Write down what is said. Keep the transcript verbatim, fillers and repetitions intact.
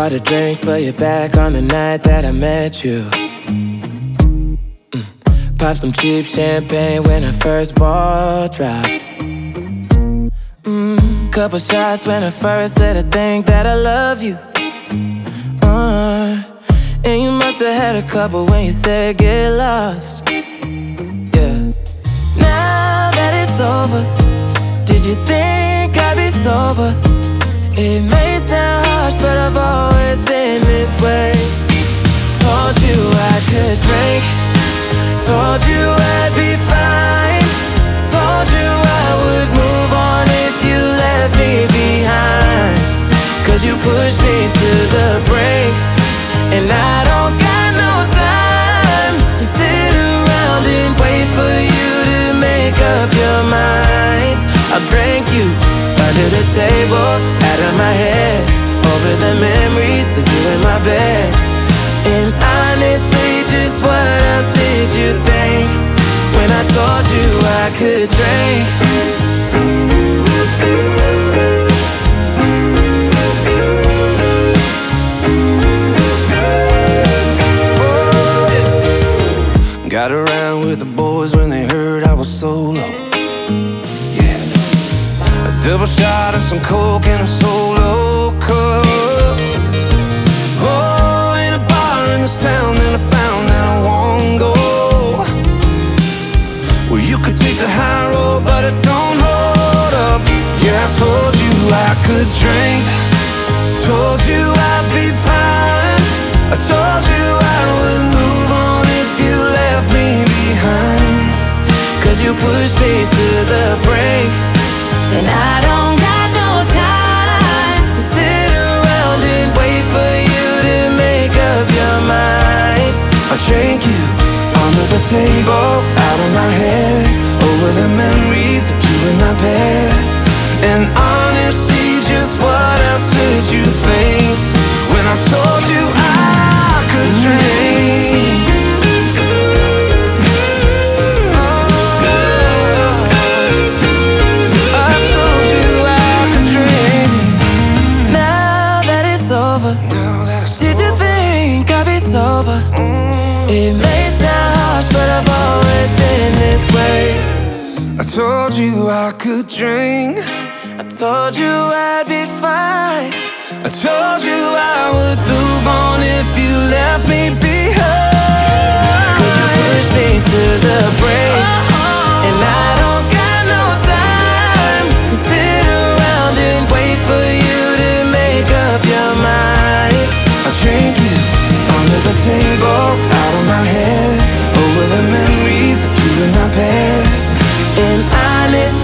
bought a drink for you back on the night that I met you. mm. Popped some cheap champagne when our first ball dropped. mm. Couple shots when I first said I think that I love you. uh, And you must have had a couple when you said get lost. Yeah. Now that it's over, did you think I'd be sober? It may sound harsh, but I've always been this way. Told you I could drink, told you I'd be fine, told you I would move on if you left me behind. Cause you pushed me to the brink, and I don't got no time to sit around and wait for you to make up your mind. I'll drink you under the table, out of my head, over the memories of you in my bed. And honestly, just what else did you think when I told you I could drink? Oh, yeah. Got around with the boys when they heard I was solo. Double shot of some coke and a solo cup. Oh, in a bar in this town, then I found that I won't go. Well, you could take the high road, but it don't hold up. Yeah, I told you I could drink, told you I'd be fine, I told you I would move on if you left me behind. Cause you pushed me to the brink, and I don't got no time to sit around and wait for you to make up your mind. I drank you under the table, out of my head, over the memories of you in my bed. And honestly, just what else did you think when I told you I could drink? Did you think I'd be sober? It may sound harsh, but I've always been this way. I told you I could drink, I told you I'd be fine, I told you I would move on if you left me behind. Cause you pushed me to the brink, and I don't got no time to sit around and wait for you to make up your mind. I drink you under the table, out of my head, over the memories of you in my bed. And honestly,